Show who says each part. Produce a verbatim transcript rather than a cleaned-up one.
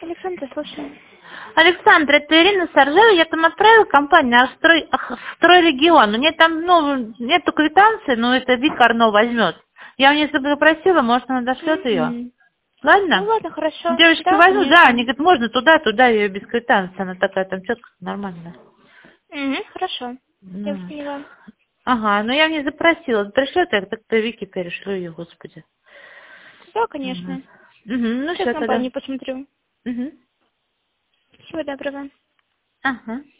Speaker 1: Александра, слушаю.
Speaker 2: Александр, это Ирина Саржева. Я там отправила компанию «Строй, Стройрегион». У нее там, ну, нету квитанции, но это Вика Арно возьмет. Я у нее запросила, может, она дошлет ее.
Speaker 1: Мгм. Ну
Speaker 2: Ладно?
Speaker 1: ладно, хорошо.
Speaker 2: Девочки
Speaker 1: Да,
Speaker 2: возьмут, да,
Speaker 1: конечно.
Speaker 2: они говорят, можно туда, туда, ее без квитанции. Она такая там четко, нормально.
Speaker 1: Угу, хорошо. Я
Speaker 2: Ну,
Speaker 1: поняла.
Speaker 2: ага, но я не запросила. Пришлет, я так-то Вике перешлю ее, господи.
Speaker 1: Да,
Speaker 2: Угу.
Speaker 1: конечно.
Speaker 2: Ну,
Speaker 1: Сейчас
Speaker 2: все тогда.
Speaker 1: компанию посмотрю.
Speaker 2: Угу.
Speaker 1: Всего доброго.
Speaker 2: Ага.